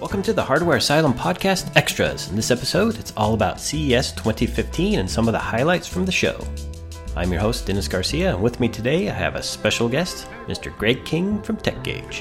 Welcome to the Hardware Asylum Podcast Extras. In this episode, it's all about CES 2015 and some of the highlights from the show. I'm your host, Dennis Garcia, and with me today I have a special guest, Mr. Greg King from TechGage.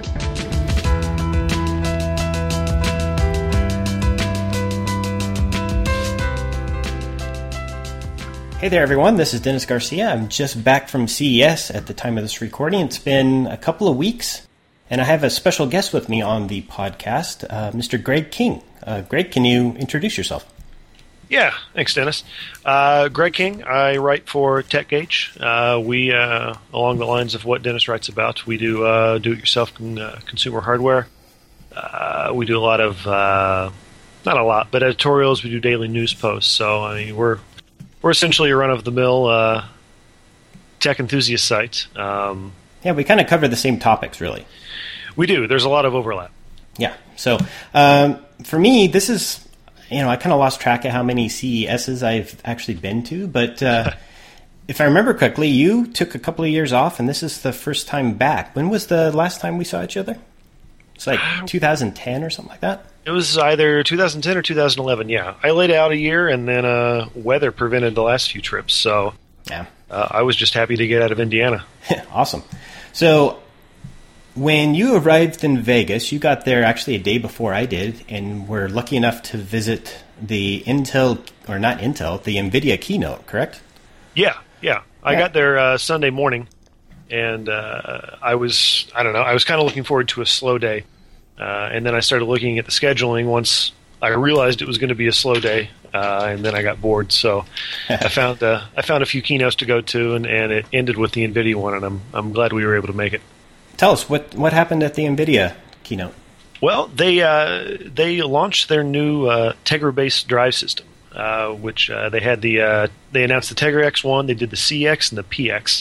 Hey there, everyone. This is Dennis Garcia. I'm just back from CES at the time of this recording. It's been a couple of weeks. And I have a special guest with me on the podcast, Mr. Greg King. Greg, can you introduce yourself? Yeah, thanks, Dennis. Greg King. I write for TechGage. We, along the lines of what Dennis writes about, we do do-it-yourself consumer hardware. We do a lot of, not a lot, but editorials. We do daily news posts. So, I mean, we're essentially a run-of-the-mill tech enthusiast site. Yeah, we kind of cover the same topics, really. We do. There's a lot of overlap. Yeah. So for me, this is, I kind of lost track of how many CESs I've actually been to. But if I remember correctly, you took a couple of years off, and this is the first time back. When was the last time we saw each other? It's like 2010 or something like that? It was either 2010 or 2011, yeah. I laid out a year, and then weather prevented the last few trips. So yeah, I was just happy to get out of Indiana. Awesome. So when you arrived in Vegas, you got there actually a day before I did, and were lucky enough to visit the the NVIDIA keynote, correct? Yeah. I got there Sunday morning, and I was kind of looking forward to a slow day. And then I started looking at the scheduling once I realized it was going to be a slow day, and then I got bored. So I found a few keynotes to go to, and it ended with the NVIDIA one, and I'm glad we were able to make it. Tell us what happened at the NVIDIA keynote. Well, they launched their new Tegra-based drive system, which they had they announced the Tegra X1, they did the CX and the PX,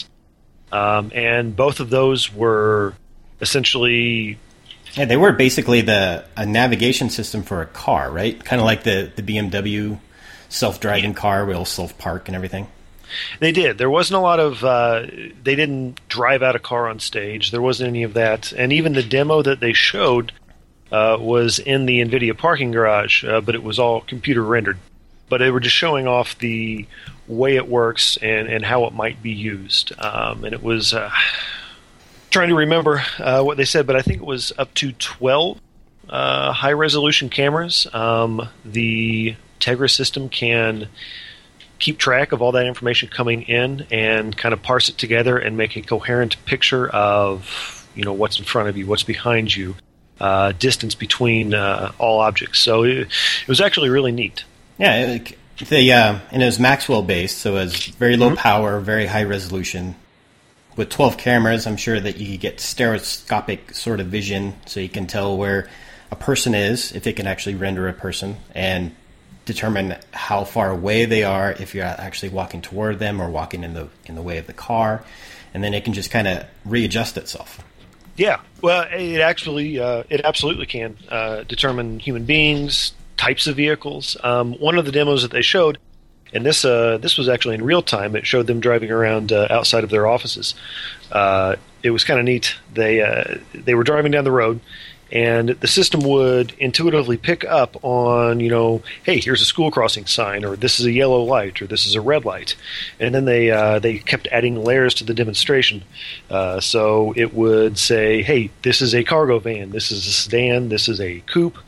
and both of those were essentially. Yeah, they were basically a navigation system for a car, right? Kind of like the BMW self-driving car will self-park and everything. They did. There wasn't a lot of... they didn't drive out a car on stage. There wasn't any of that. And even the demo that they showed was in the NVIDIA parking garage, but it was all computer rendered. But they were just showing off the way it works and how it might be used. And it was... trying to remember what they said, but I think it was up to 12 high-resolution cameras. The Tegra system can keep track of all that information coming in and kind of parse it together and make a coherent picture of what's in front of you, what's behind you, distance between all objects. So it was actually really neat. Yeah, and it was Maxwell-based, so it was very low power, very high resolution. With 12 cameras, I'm sure that you get stereoscopic sort of vision, so you can tell where a person is, if it can actually render a person, and determine how far away they are, if you're actually walking toward them or walking in the way of the car, and then it can just kind of readjust itself. Yeah, well, it absolutely can determine human beings, types of vehicles. One of the demos that they showed. And this was actually in real time. It showed them driving around outside of their offices. It was kind of neat. They were driving down the road, and the system would intuitively pick up on, hey, here's a school crossing sign, or this is a yellow light, or this is a red light. And then they kept adding layers to the demonstration. So it would say, hey, this is a cargo van, this is a sedan, this is a coupe.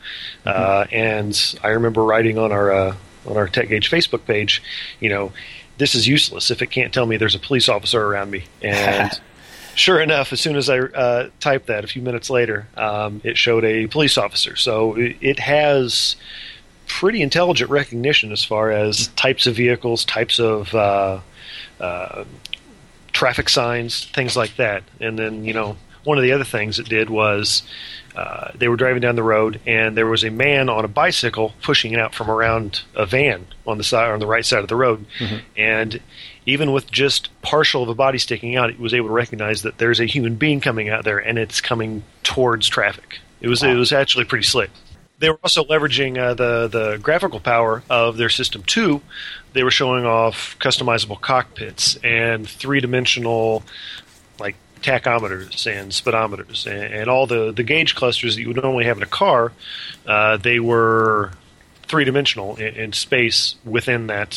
And I remember writing on our TechGage Facebook page, this is useless if it can't tell me there's a police officer around me. And sure enough, as soon as I typed that, a few minutes later, it showed a police officer. So it has pretty intelligent recognition as far as types of vehicles, types of traffic signs, things like that. And then, one of the other things it did was they were driving down the road, and there was a man on a bicycle pushing it out from around a van on the right side of the road. And even with just partial of a body sticking out, it was able to recognize that there's a human being coming out there, and it's coming towards traffic. It was actually pretty slick. They were also leveraging the graphical power of their System 2. They were showing off customizable cockpits and three-dimensional tachometers and speedometers and all the gauge clusters that you would normally have in a car. They were three-dimensional in space within that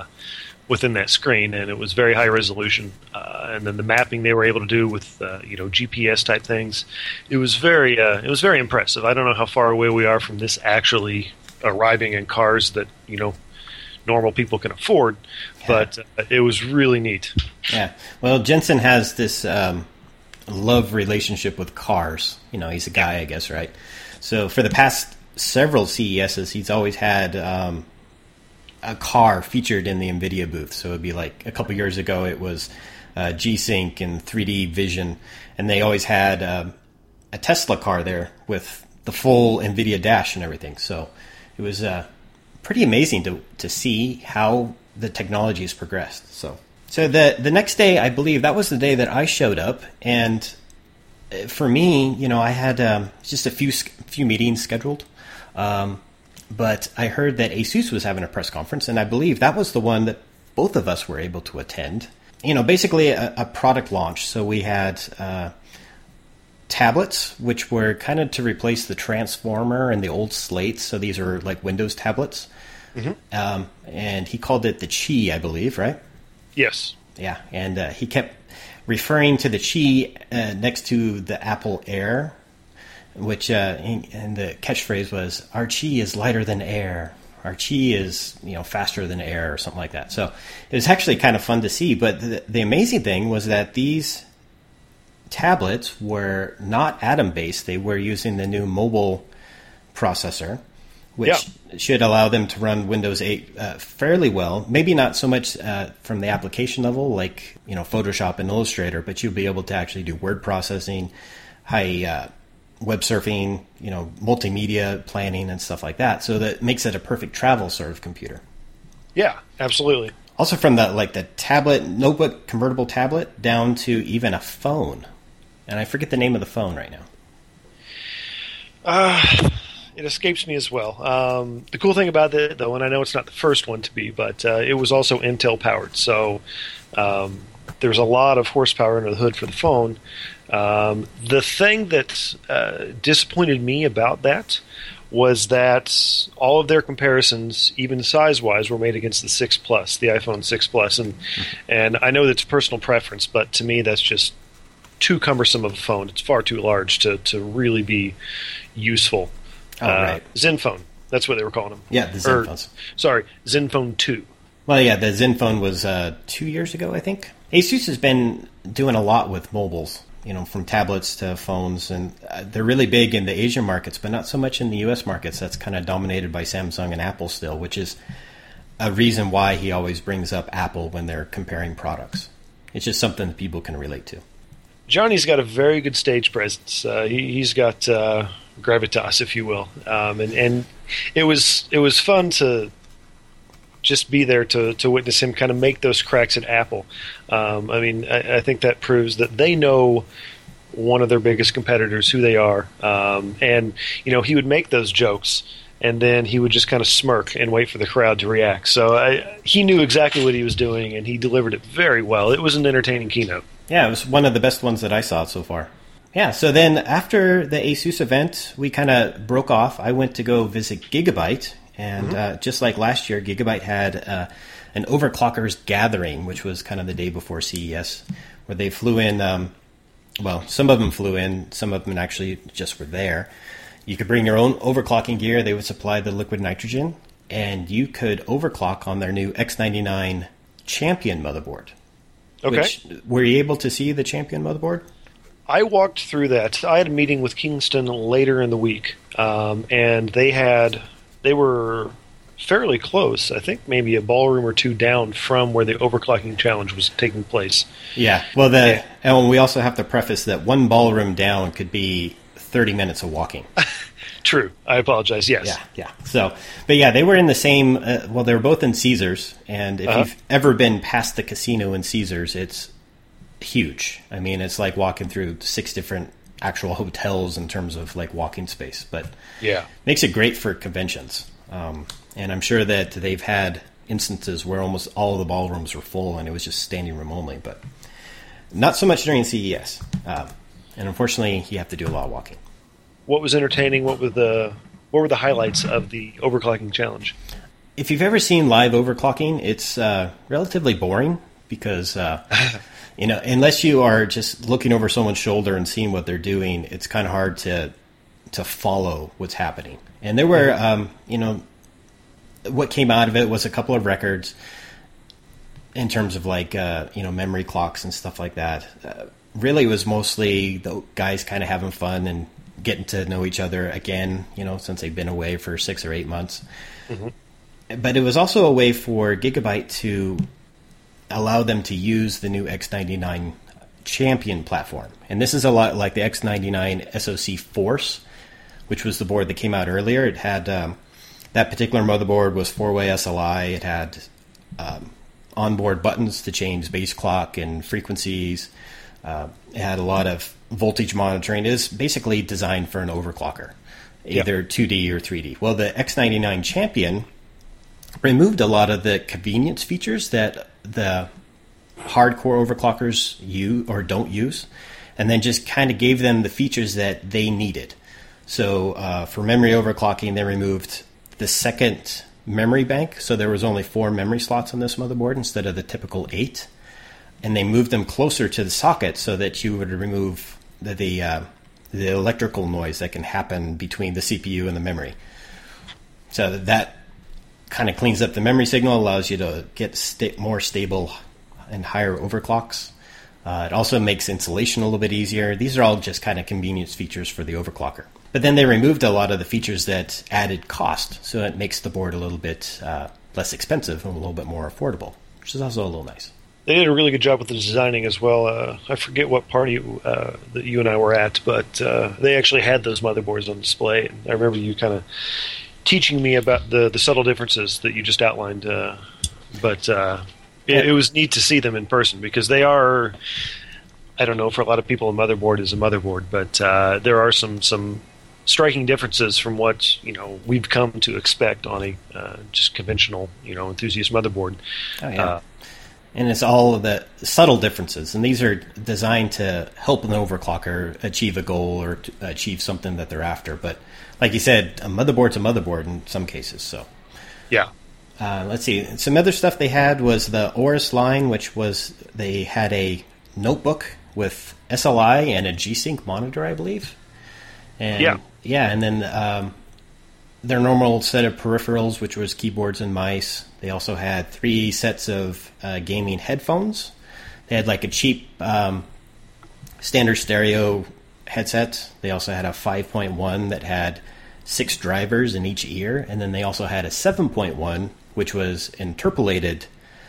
screen, and it was very high resolution. And then the mapping they were able to do with GPS type things, it was very impressive. I don't know how far away we are from this actually arriving in cars that normal people can afford, but it was really neat. Yeah. Well, Jensen has this love relationship with cars. He's a guy, I guess, right? So for the past several CESs, he's always had a car featured in the NVIDIA booth. So it'd be like a couple years ago, it was G-Sync and 3D Vision, and they always had a Tesla car there with the full NVIDIA dash and everything. So it was pretty amazing to see how the technology has progressed. So the next day, I believe that was the day that I showed up, and for me, I had just a few meetings scheduled, but I heard that ASUS was having a press conference, and I believe that was the one that both of us were able to attend. Basically a product launch. So we had tablets, which were kind of to replace the Transformer and the old slates. So these are like Windows tablets. Mm-hmm. And he called it the Qi, I believe, right? Yes. Yeah, and he kept referring to the Qi next to the Apple Air, which and the catchphrase was, "Our Qi is lighter than air. Our Qi is faster than air," or something like that. So it was actually kind of fun to see. But the amazing thing was that these tablets were not Atom-based. They were using the new mobile processor, which should allow them to run Windows 8 fairly well. Maybe not so much from the application level, like Photoshop and Illustrator, but you'll be able to actually do word processing, high web surfing, multimedia planning and stuff like that. So that makes it a perfect travel sort of computer. Yeah, absolutely. Also from the tablet, notebook, convertible tablet down to even a phone. And I forget the name of the phone right now. It escapes me as well. The cool thing about it, though, and I know it's not the first one to be, but it was also Intel powered. So there's a lot of horsepower under the hood for the phone. The thing that disappointed me about that was that all of their comparisons, even size-wise, were made against the 6 Plus, the iPhone 6 Plus. And I know that's personal preference, but to me that's just too cumbersome of a phone. It's far too large to really be useful. Oh, right. Zenfone. That's what they were calling them. Yeah, the Zenphones. Sorry, Zenfone 2. Well, yeah, the Zenfone was 2 years ago, I think. ASUS has been doing a lot with mobiles, from tablets to phones, and they're really big in the Asian markets, but not so much in the U.S. markets. That's kind of dominated by Samsung and Apple still, which is a reason why he always brings up Apple when they're comparing products. It's just something that people can relate to. Johnny's got a very good stage presence. He's got gravitas, if you will, and it was fun to just be there to witness him kind of make those cracks at Apple. I think that proves that they know one of their biggest competitors, who they are, and he would make those jokes, and then he would just kind of smirk and wait for the crowd to react. So he knew exactly what he was doing, and he delivered it very well. It was an entertaining keynote. Yeah, it was one of the best ones that I saw so far. Yeah, so then after the ASUS event, we kind of broke off. I went to go visit Gigabyte, and just like last year, Gigabyte had an Overclockers Gathering, which was kind of the day before CES, where they flew in, some of them flew in, some of them actually just were there. You could bring your own overclocking gear. They would supply the liquid nitrogen, and you could overclock on their new X99 Champion motherboard. Okay. Were you able to see the Champion motherboard? I walked through that. I had a meeting with Kingston later in the week, and they were fairly close. I think maybe a ballroom or two down from where the overclocking challenge was taking place. Yeah. Well, and we also have to preface that one ballroom down could be 30 minutes of walking. True. I apologize. Yes. Yeah. So, but yeah, they were in the same. They were both in Caesars, and if you've ever been past the casino in Caesars, it's huge. I mean, it's like walking through 6 different actual hotels in terms of like walking space. But yeah, makes it great for conventions. And I'm sure that they've had instances where almost all of the ballrooms were full, and it was just standing room only. But not so much during CES. And unfortunately, you have to do a lot of walking. What was entertaining? What were the highlights of the overclocking challenge? If you've ever seen live overclocking, it's relatively boring because unless you are just looking over someone's shoulder and seeing what they're doing, it's kind of hard to follow what's happening. And there were, what came out of it was a couple of records in terms of memory clocks and stuff like that. Really, it was mostly the guys kind of having fun and getting to know each other again, since they've been away for 6 or 8 months. Mm-hmm. But it was also a way for Gigabyte to allow them to use the new X99 Champion platform. And this is a lot like the X99 SoC Force, which was the board that came out earlier. It had that particular motherboard was 4-way SLI. It had onboard buttons to change base clock and frequencies. It had a lot of voltage monitoring. It is basically designed for an overclocker, either 2D or 3D. Well, the X99 Champion removed a lot of the convenience features that the hardcore overclockers use or don't use, and then just kind of gave them the features that they needed. So for memory overclocking, they removed the second memory bank, so there was only 4 memory slots on this motherboard instead of the typical 8. And they moved them closer to the socket so that you would remove the electrical noise that can happen between the CPU and the memory. So that kind of cleans up the memory signal, allows you to get more stable and higher overclocks. It also makes installation a little bit easier. These are all just kind of convenience features for the overclocker. But then they removed a lot of the features that added cost, so it makes the board a little bit less expensive and a little bit more affordable, which is also a little nice. They did a really good job with the designing as well. I forget what party that you and I were at, but they actually had those motherboards on display. And I remember you kind of teaching me about the subtle differences that you just outlined. But it was neat to see them in person because they are, I don't know, for a lot of people a motherboard is a motherboard, but there are some striking differences from what we've come to expect on a just conventional enthusiast motherboard. Oh, yeah. And it's all of the subtle differences, and these are designed to help an overclocker achieve a goal or to achieve something that they're after. But like you said, a motherboard's a motherboard in some cases. So yeah. Let's see. Some other stuff they had was the Aorus line, which was they had a notebook with SLI and a G-Sync monitor, I believe. And and then their normal set of peripherals, which was keyboards and mice. They also had 3 sets of gaming headphones. They had like a cheap standard stereo headset. They also had a 5.1 that had 6 drivers in each ear. And then they also had a 7.1, which was interpolated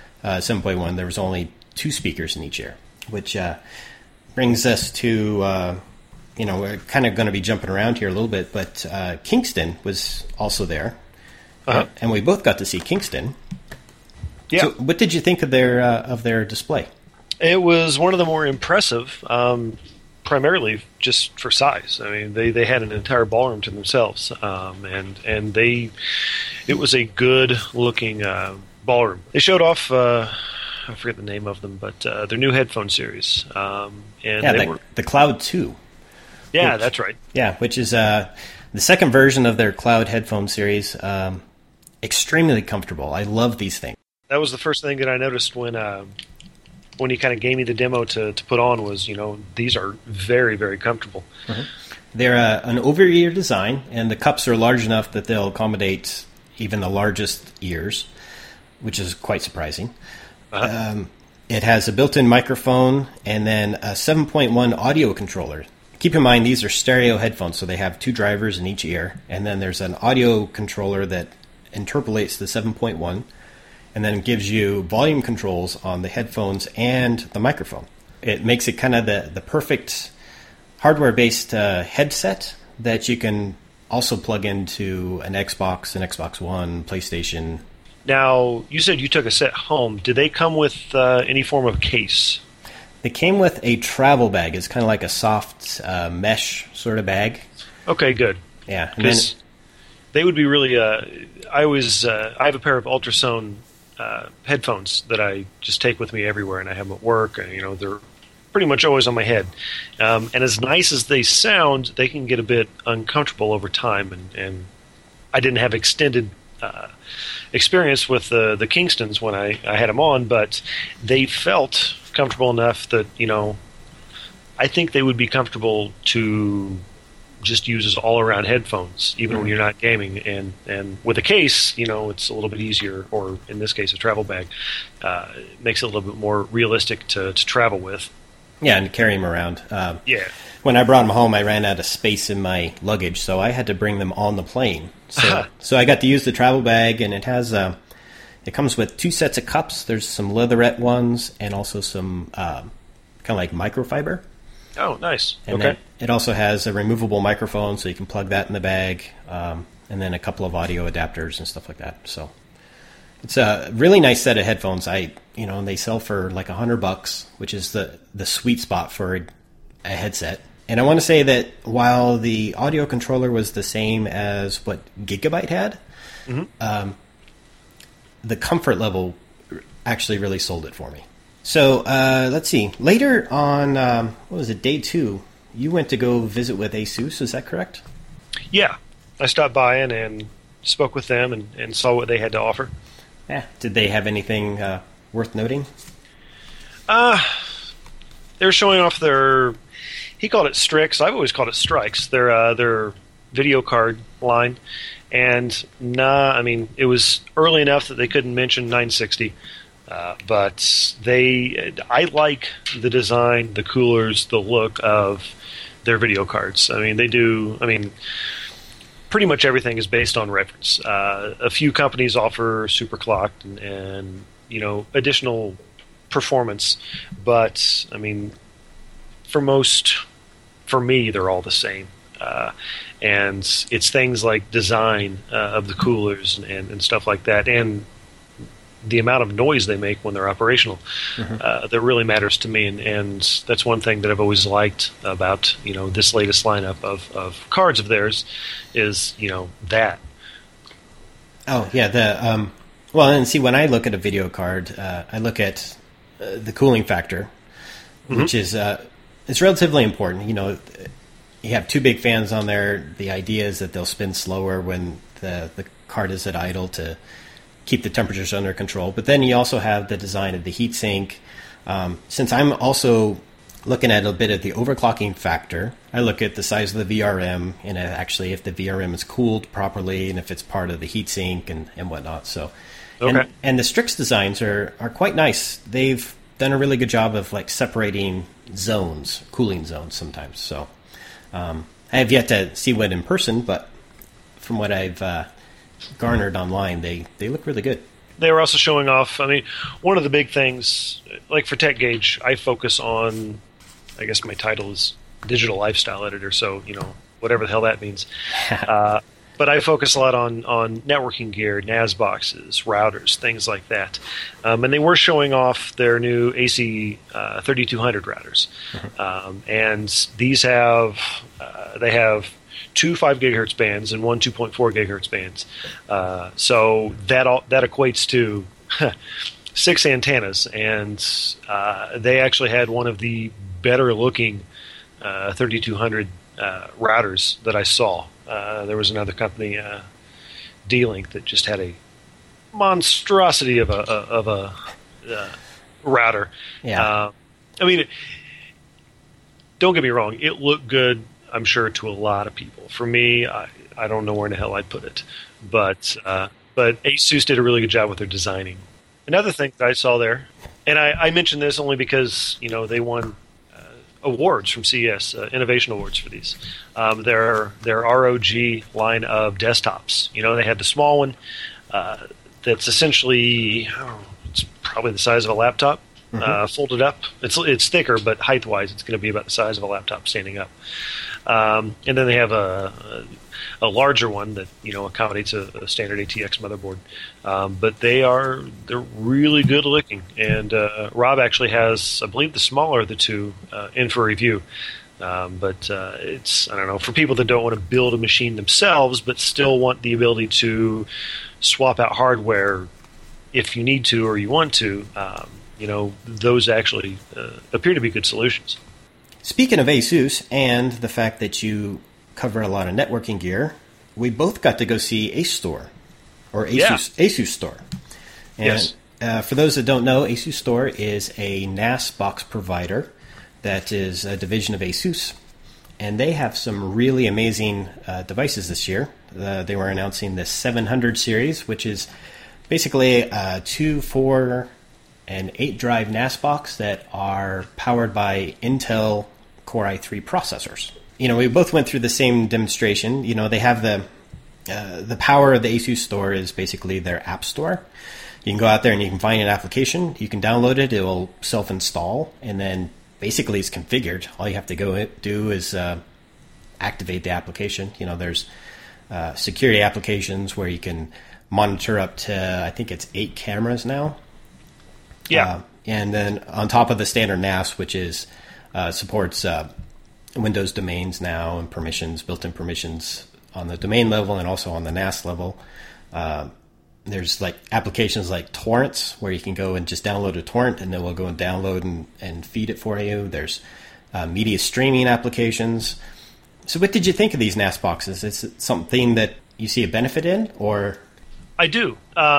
7.1. There was only 2 speakers in each ear, which brings us to... we're kind of going to be jumping around here a little bit, but Kingston was also there, and we both got to see Kingston. Yeah. So, what did you think of their display? It was one of the more impressive, primarily just for size. I mean, they had an entire ballroom to themselves, and it was a good looking ballroom. They showed off. I forget the name of them, but their new headphone series. The Cloud 2. Yeah, that's right. Yeah, which is the second version of their Cloud headphone series. Extremely comfortable. I love these things. That was the first thing that I noticed when you kind of gave me the demo to put on was, these are very, very comfortable. Mm-hmm. They're an over-ear design, and the cups are large enough that they'll accommodate even the largest ears, which is quite surprising. It has a built-in microphone and then a 7.1 audio controller. Keep in mind, these are stereo headphones, so they have 2 drivers in each ear. And then there's an audio controller that interpolates the 7.1 and then gives you volume controls on the headphones and the microphone. It makes it kind of the perfect hardware-based headset that you can also plug into an Xbox, an Xbox One, PlayStation. Now, you said you took a set home. Did they come with any form of case? They came with a travel bag. It's kind of like a soft mesh sort of bag. Okay, good. Yeah. Because they would be really... I have a pair of Ultrasone headphones that I just take with me everywhere, and I have them at work. And, they're pretty much always on my head. And as nice as they sound, they can get a bit uncomfortable over time. And I didn't have extended experience with the Kingstons when I had them on, but they felt comfortable enough that, I think they would be comfortable to just use as all-around headphones, even when you're not gaming. And with a case, it's a little bit easier, or in this case, a travel bag. It makes it a little bit more realistic to travel with. Yeah, and carry them around. Yeah. When I brought them home, I ran out of space in my luggage, so I had to bring them on the plane. So I got to use the travel bag, and it has it comes with 2 sets of cups. There's some leatherette ones, and also some kind of like microfiber. Oh, nice. And okay. then it also has a removable microphone, so you can plug that in the bag, and then a couple of audio adapters and stuff like that. So it's a really nice set of headphones. And they sell for like $100, which is the sweet spot for a headset. And I want to say that while the audio controller was the same as what Gigabyte had, the comfort level actually really sold it for me. So let's see. Later on, what was it, day 2, you went to go visit with ASUS, is that correct? Yeah. I stopped by and spoke with them and saw what they had to offer. Yeah. Did they have anything worth noting? They were showing off their... He called it Strix. I've always called it Strikes. Their video card line. And it was early enough that they couldn't mention 960. But I like the design, the coolers, the look of their video cards. Pretty much everything is based on reference. A few companies offer superclocked and additional performance, but for me, they're all the same. And it's things like design of the coolers and stuff like that, and the amount of noise they make when they're operational that really matters to me, and that's one thing that I've always liked about this latest lineup of cards of theirs is that. Oh yeah, and see, when I look at a video card, I look at the cooling factor, which is it's relatively important. You have 2 big fans on there. The idea is that they'll spin slower when the card is at idle to keep the temperatures under control. But then you also have the design of the heatsink. Since I'm also looking at a bit of the overclocking factor, I look at the size of the VRM and actually if the VRM is cooled properly and if it's part of the heatsink and whatnot. So, okay. And the Strix designs are quite nice. They've done a really good job of like separating zones, cooling zones sometimes. So I have yet to see one in person, but from what I've garnered online, they look really good. They were also showing off, one of the big things, like for TechGauge, I focus on, I guess my title is Digital Lifestyle Editor, so, whatever the hell that means. But I focus a lot on networking gear, NAS boxes, routers, things like that. And they were showing off their new AC 3200 routers. And these they have 2 5 gigahertz bands and 1 2.4 gigahertz bands. So that equates to 6 antennas, and they actually had one of the better looking 3200 routers that I saw. There was another company, D-Link, that just had a monstrosity of a router. Yeah. Don't get me wrong, it looked good, I'm sure, to a lot of people. For me, I don't know where in the hell I'd put it. But ASUS did a really good job with their designing. Another thing that I saw there, and I mentioned this only because they won awards from CES, innovation awards for these. Their ROG line of desktops. They had the small one that's essentially it's probably the size of a laptop. Folded up. It's thicker, but height-wise, it's going to be about the size of a laptop standing up. And then they have a larger one that accommodates a standard ATX motherboard. But they're really good looking. And Rob actually has, I believe, the smaller of the two in for review. But it's, I don't know, for people that don't want to build a machine themselves, but still want the ability to swap out hardware if you need to or you want to. those actually appear to be good solutions. Speaking of ASUS and the fact that you cover a lot of networking gear, we both got to go see Ace Store, or ASUS Store. And yes. For those that don't know, ASUS Store is a NAS box provider that is a division of ASUS. And they have some really amazing devices this year. They were announcing the 700 series, which is basically a 2, 4, and 8 drive NAS box that are powered by Intel Core i3 processors. We both went through the same demonstration. They have the power of the ASUS Store is basically their app store. You can go out there and you can find an application. You can download it. It will self-install, and then basically it's configured. All you have to go do is activate the application. There's security applications where you can monitor up to, I think it's 8 cameras now. Yeah. And then on top of the standard NAS, which is supports Windows domains now and permissions, built-in permissions on the domain level and also on the NAS level. There's like applications like torrents where you can go and just download a torrent and then we'll go and download and feed it for you. There's media streaming applications. So what did you think of these NAS boxes? Is it something that you see a benefit in, or? I do.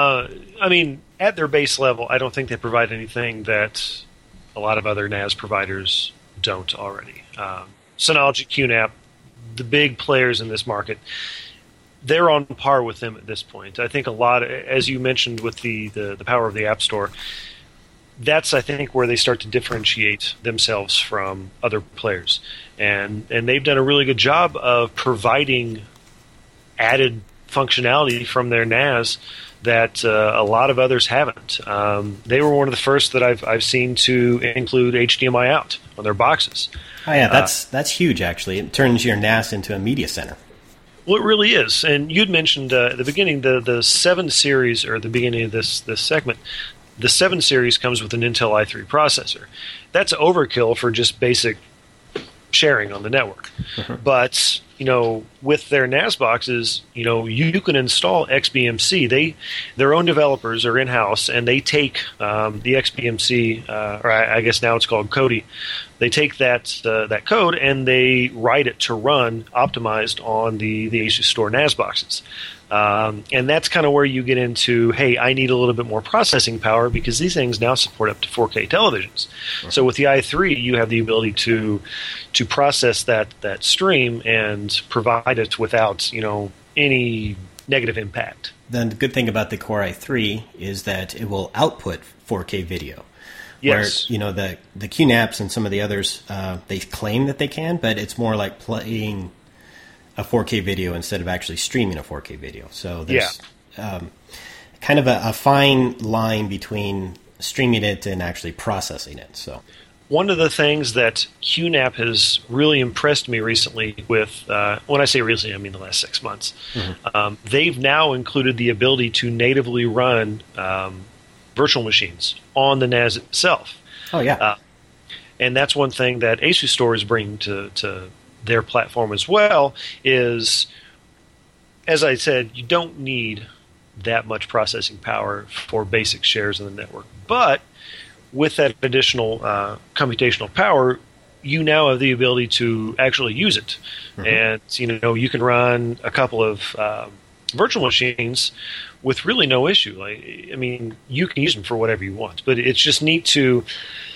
At their base level, I don't think they provide anything that a lot of other NAS providers don't already. Synology, QNAP, the big players in this market, they're on par with them at this point. I think a lot, as you mentioned with the power of the App Store, that's, I think, where they start to differentiate themselves from other players. And they've done a really good job of providing added functionality from their NAS that a lot of others haven't. They were one of the first that I've seen to include HDMI out on their boxes. Oh yeah, that's huge actually. It turns your NAS into a media center. Well, it really is. And you'd mentioned at the beginning the 7 series, or at the beginning of this segment, the 7 series comes with an Intel i3 processor. That's overkill for just basic sharing on the network. Mm-hmm. But with their NAS boxes, you can install XBMC. Their own developers are in-house, and they take the XBMC, or I guess now it's called Kodi. They take that code and they write it to run optimized on the ASUS Store NAS boxes. And that's kind of where you get into, hey, I need a little bit more processing power because these things now support up to 4K televisions. Right. So with the i3, you have the ability to process that stream and provide it without any negative impact. Then the good thing about the Core i3 is that it will output 4K video. Yes. Where, the QNAPs and some of the others, they claim that they can, but it's more like playing a 4K video instead of actually streaming a 4K video. So there's kind of a fine line between streaming it and actually processing it. So one of the things that QNAP has really impressed me recently with, when I say recently, I mean the last 6 months, mm-hmm. They've now included the ability to natively run virtual machines on the NAS itself. Oh, yeah. And that's one thing that ASUS Store is bringing to their platform as well is, as I said, you don't need that much processing power for basic shares in the network. But with that additional computational power, you now have the ability to actually use it. Mm-hmm. And, you can run a couple of virtual machines with really no issue. You can use them for whatever you want, but it's just neat to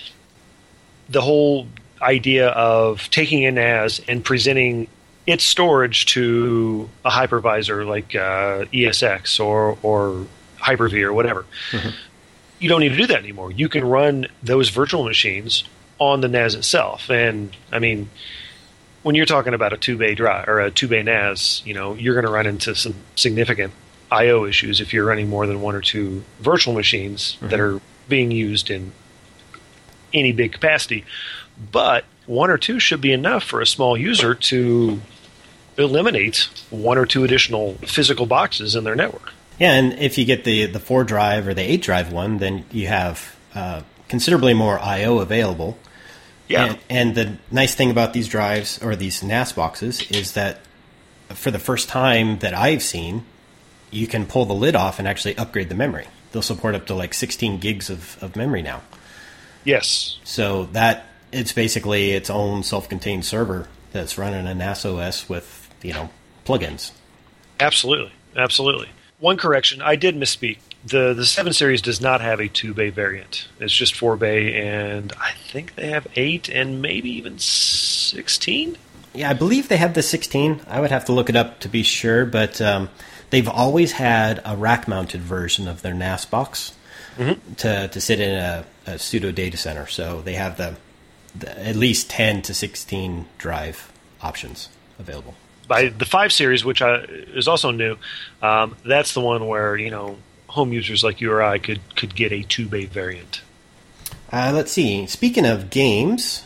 the whole idea of taking a NAS and presenting its storage to a hypervisor like ESX or Hyper-V or whatever. Mm-hmm. You don't need to do that anymore. You can run those virtual machines on the NAS itself. And when you're talking about a 2-bay drive or a 2-bay NAS, you're going to run into some significant I/O issues if you're running more than 1 or 2 virtual machines mm-hmm. that are being used in any big capacity. But 1 or 2 should be enough for a small user to eliminate 1 or 2 additional physical boxes in their network. Yeah, and if you get the 4 drive or the 8 drive one, then you have considerably more I/O available. Yeah. And the nice thing about these drives or these NAS boxes is that for the first time that I've seen, you can pull the lid off and actually upgrade the memory. They'll support up to like 16 gigs of memory now. Yes. So that it's basically its own self-contained server that's running a NAS OS with, plugins. Absolutely. Absolutely. One correction, I did misspeak. The 7 series does not have a 2-bay variant. It's just 4-bay, and I think they have 8 and maybe even 16? Yeah, I believe they have the 16. I would have to look it up to be sure, but they've always had a rack-mounted version of their NAS box to sit in a pseudo data center. So they have the at least 10 to 16 drive options available. By the 5 series, which is also new, that's the one where, home users like you or I could get a 2-bay variant. Let's see. Speaking of games,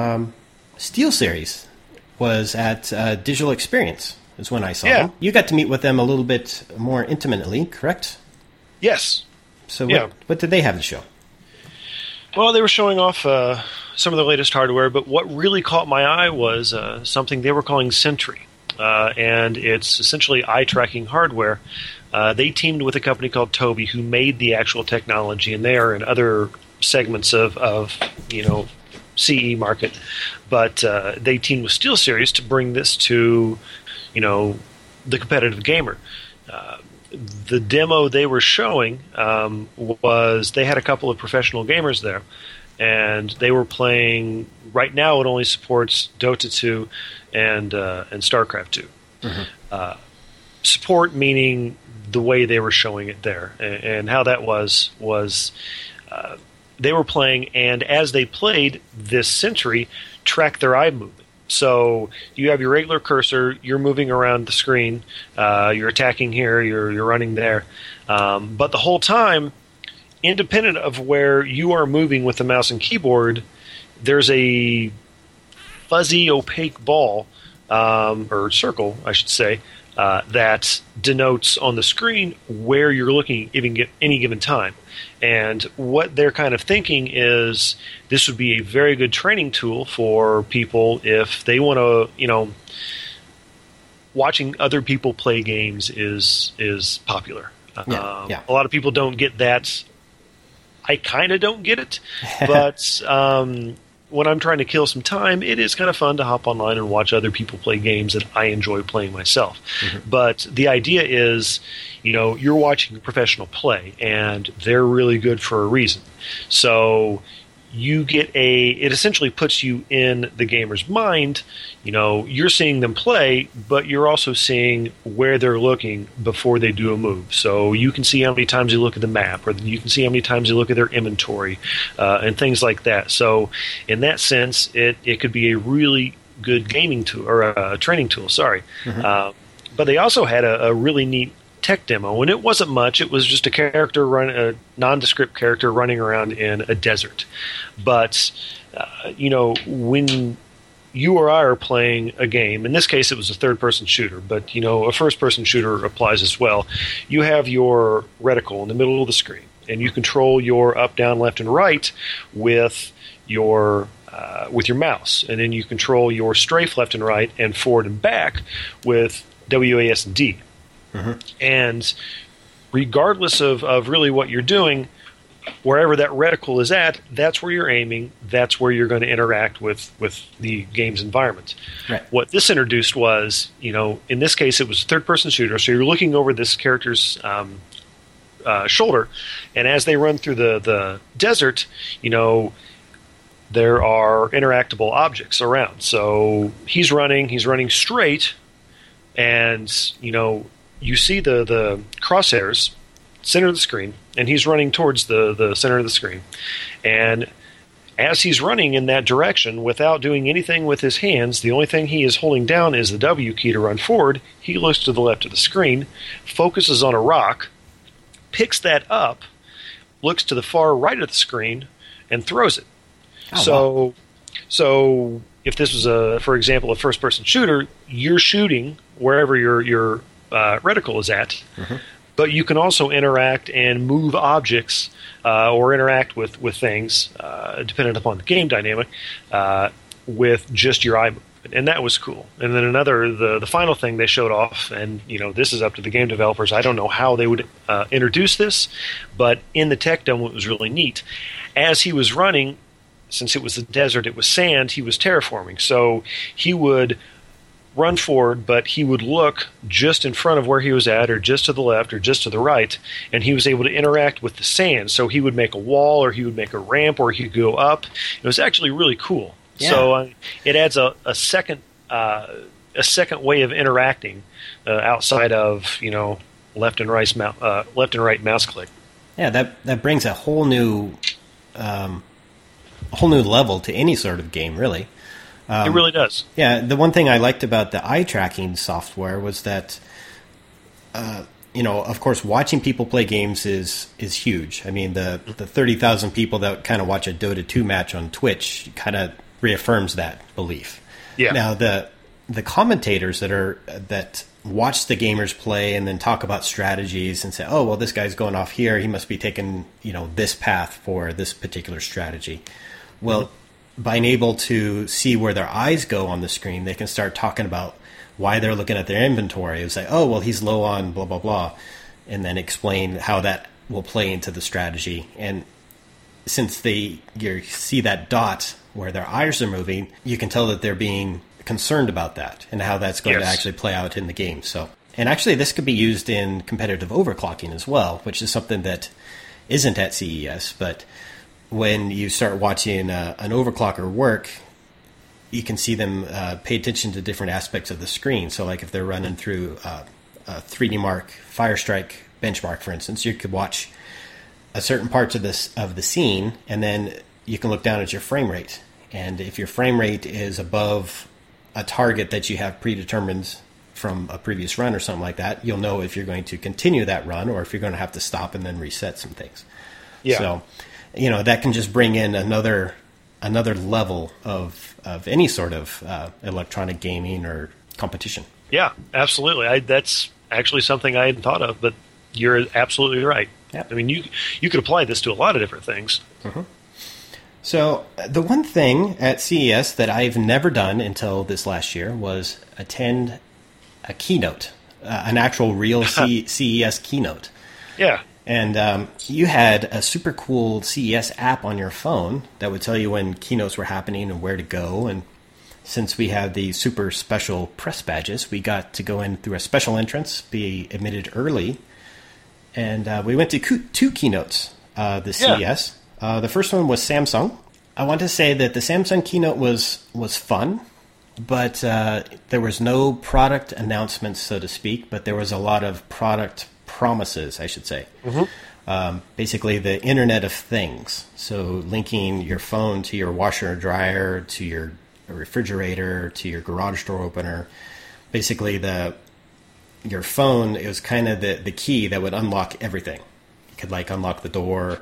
SteelSeries was at Digital Experience is when I saw them. You got to meet with them a little bit more intimately, correct? Yes. So what did they have to show? Well, they were showing off some of the latest hardware, but what really caught my eye was something they were calling Sentry. And it's essentially eye-tracking hardware. They teamed with a company called Tobii, who made the actual technology, and they are in other segments of CE market. But they teamed with SteelSeries to bring this to, the competitive gamer. The demo they were showing was they had a couple of professional gamers there, and they were playing. Right now, it only supports Dota 2 and StarCraft 2. Mm-hmm. Support meaning the way they were showing it there, and how that was they were playing, and as they played, this Sentry tracked their eye movement. So you have your regular cursor, you're moving around the screen, you're attacking here, you're running there, but the whole time, independent of where you are moving with the mouse and keyboard, there's a fuzzy, opaque ball, or circle, I should say, that denotes on the screen where you're looking at any given time. And what they're kind of thinking is this would be a very good training tool for people if they want to, watching other people play games is popular. A lot of people don't get that. I kind of don't get it, but when I'm trying to kill some time, it is kind of fun to hop online and watch other people play games that I enjoy playing myself. Mm-hmm. But the idea is, you're watching a professional play, and they're really good for a reason. So you get it essentially puts you in the gamer's mind. You're seeing them play, but you're also seeing where they're looking before they do a move. So you can see how many times they look at the map, or you can see how many times they look at their inventory, and things like that. So in that sense, it could be a really good gaming tool, or a training tool, sorry. Mm-hmm. But they also had a really neat tech demo, and it wasn't much. It was just a nondescript character running around in a desert. But when you or I are playing a game, in this case it was a third-person shooter, but a first-person shooter applies as well. You have your reticle in the middle of the screen, and you control your up, down, left, and right with your mouse, and then you control your strafe left and right and forward and back with WAS and D. Mm-hmm. And regardless of really what you're doing, wherever that reticle is at, that's where you're aiming, that's where you're going to interact with the game's environment. Right. What this introduced was, in this case it was a third-person shooter, so you're looking over this character's shoulder, and as they run through the desert, there are interactable objects around. So he's running straight, and you see the crosshairs center of the screen, and he's running towards the center of the screen. And as he's running in that direction without doing anything with his hands, the only thing he is holding down is the W key to run forward. He looks to the left of the screen, focuses on a rock, picks that up, looks to the far right of the screen, and throws it. Oh, so if this was, for example, a first-person shooter, you're shooting wherever your reticle is at, mm-hmm. but you can also interact and move objects or interact with things, depending upon the game dynamic, with just your eye movement. And that was cool. And then the final thing they showed off, and this is up to the game developers. I don't know how they would introduce this, but in the tech demo it was really neat. As he was running, since it was the desert, it was sand, he was terraforming. So he would run forward, but he would look just in front of where he was at, or just to the left, or just to the right, and he was able to interact with the sand. So he would make a wall, or he would make a ramp, or he could go up. It was actually really cool. Yeah. So it adds a second way of interacting outside of left and right mouse click. Yeah, that brings a whole new level to any sort of game, really. It really does. Yeah, the one thing I liked about the eye tracking software was that, of course, watching people play games is huge. I mean, the 30,000 people that kind of watch a Dota 2 match on Twitch kind of reaffirms that belief. Yeah. Now, the commentators that watch the gamers play and then talk about strategies and say, oh, well, this guy's going off here, he must be taking this path for this particular strategy. Well, being able to see where their eyes go on the screen, they can start talking about why they're looking at their inventory. It's like, oh, well, he's low on blah, blah, blah, and then explain how that will play into the strategy. And since you see that dot where their eyes are moving, you can tell that they're being concerned about that and how that's going to actually play out in the game. So, and actually, this could be used in competitive overclocking as well, which is something that isn't at CES, but when you start watching an overclocker work, you can see them pay attention to different aspects of the screen. So like if they're running through a 3D Mark Firestrike benchmark, for instance, you could watch a certain parts of the scene, and then you can look down at your frame rate. And if your frame rate is above a target that you have predetermined from a previous run or something like that, you'll know if you're going to continue that run or if you're going to have to stop and then reset some things. Yeah. So that can just bring in another level of any sort of electronic gaming or competition. Yeah, absolutely. That's actually something I hadn't thought of, but you're absolutely right. Yeah. I mean, you could apply this to a lot of different things. Mm-hmm. So the one thing at CES that I've never done until this last year was attend a keynote, an actual real CES keynote. Yeah. And you had a super cool CES app on your phone that would tell you when keynotes were happening and where to go. And since we have the super special press badges, we got to go in through a special entrance, be admitted early. And we went to two keynotes this CES. The first one was Samsung. I want to say that the Samsung keynote was fun, but there was no product announcements, so to speak, but there was a lot of product promises, I should say. Mm-hmm. Basically, the Internet of Things. So linking your phone to your washer or dryer, to your refrigerator, to your garage door opener. Basically, your phone is kind of the key that would unlock everything. You could unlock the door,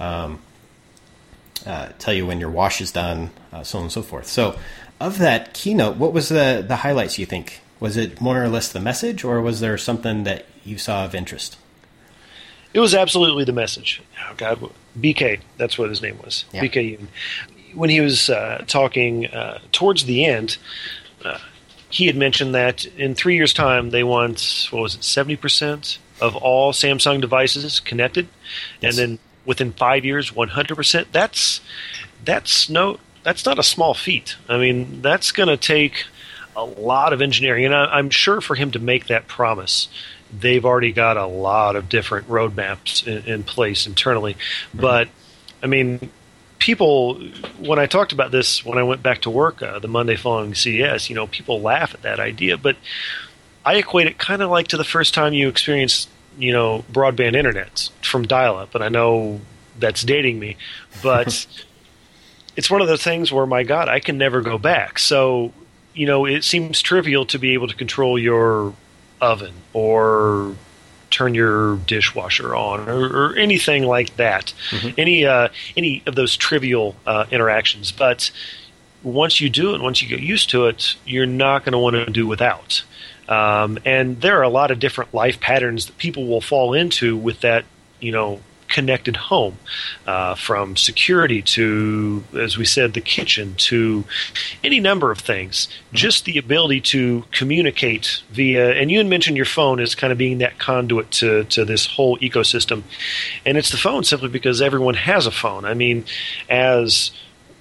tell you when your wash is done, so on and so forth. So of that keynote, what was the highlights, you think? Was it more or less the message, or was there something that you saw of interest? It was absolutely the message. Oh, God. BK, that's what his name was. Yeah. BK Yoon. When he was talking towards the end, he had mentioned that in 3 years' time, they want, 70% of all Samsung devices connected? Yes. And then within 5 years, 100%? That's not a small feat. I mean, that's going to take a lot of engineering, and I'm sure for him to make that promise, they've already got a lot of different roadmaps in place internally. Mm-hmm. But, I mean, people, when I talked about this, when I went back to work the Monday following CES, people laugh at that idea, but I equate it kind of like to the first time you experienced, broadband internet from dial-up, and I know that's dating me, but it's one of those things where, my God, I can never go back. So, it seems trivial to be able to control your oven or turn your dishwasher on or anything like that. Mm-hmm. Any of those trivial interactions. But once you do it, once you get used to it, you're not going to want to do without. And there are a lot of different life patterns that people will fall into with that, connected home, from security to, as we said, the kitchen, to any number of things. Just the ability to communicate via, and you had mentioned your phone as kind of being that conduit to this whole ecosystem. And it's the phone simply because everyone has a phone. I mean, as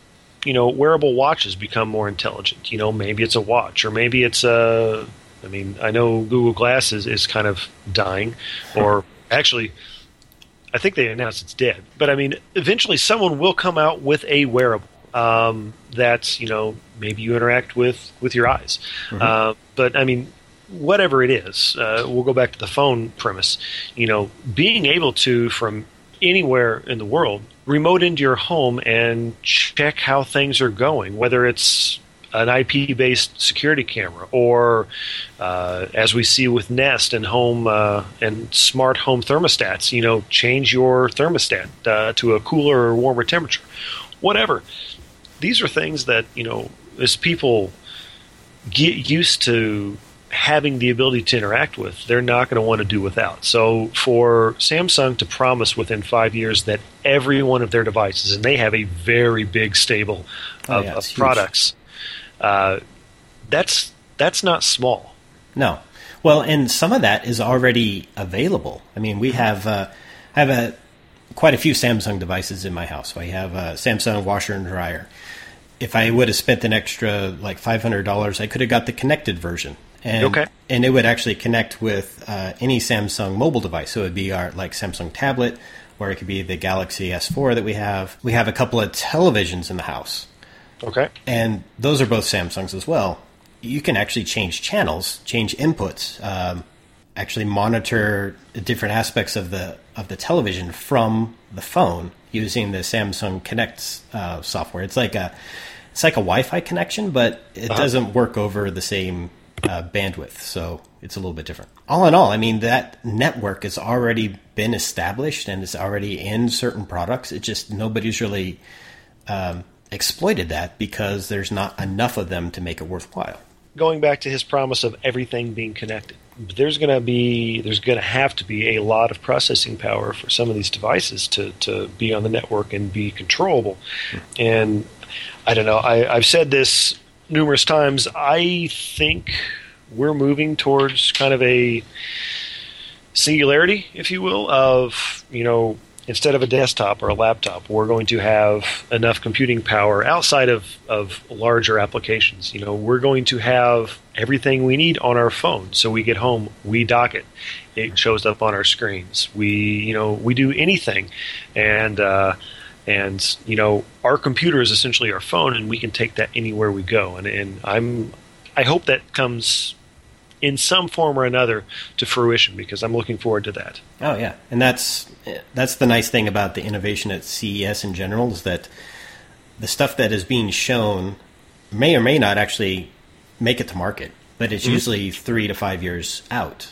wearable watches become more intelligent. Maybe it's a watch, or maybe it's a. I mean, I know Google Glass is kind of dying, or actually, I think they announced it's dead. But I mean, eventually, someone will come out with a wearable that maybe you interact with your eyes. Mm-hmm. But I mean, whatever it is, we'll go back to the phone premise. Being able to, from anywhere in the world, remote into your home and check how things are going, whether it's an IP-based security camera, or as we see with Nest and home and smart home thermostats, change your thermostat to a cooler or warmer temperature, whatever. These are things that as people get used to having the ability to interact with, they're not going to want to do without. So for Samsung to promise within 5 years that every one of their devices, and they have a very big stable of products, that's not small. No. Well, and some of that is already available. I mean, we have I have quite a few Samsung devices in my house. I have a Samsung washer and dryer. If I would have spent an extra like $500, I could have got the connected version. And it would actually connect with any Samsung mobile device. So it would be our Samsung tablet, or it could be the Galaxy S4 that we have. We have a couple of televisions in the house. Okay. And those are both Samsungs as well. You can actually change channels, change inputs, actually monitor different aspects of the television from the phone using the Samsung Connect software. It's like a Wi-Fi connection, but it doesn't work over the same bandwidth, so it's a little bit different. All in all, I mean, that network has already been established and it's already in certain products. It just nobody's really exploited that because there's not enough of them to make it worthwhile. Going back to his promise of everything being connected, there's going to have to be a lot of processing power for some of these devices to be on the network and be controllable. And I don't know, I've said this numerous times. I think we're moving towards kind of a singularity, if you will, of, instead of a desktop or a laptop, we're going to have enough computing power outside of larger applications. We're going to have everything we need on our phone. So we get home, we dock it. It shows up on our screens. We do anything. And our computer is essentially our phone, and we can take that anywhere we go. And I hope that comes in some form or another to fruition, because I'm looking forward to that. Oh yeah, and that's the nice thing about the innovation at CES in general, is that the stuff that is being shown may or may not actually make it to market, but it's usually 3 to 5 years out.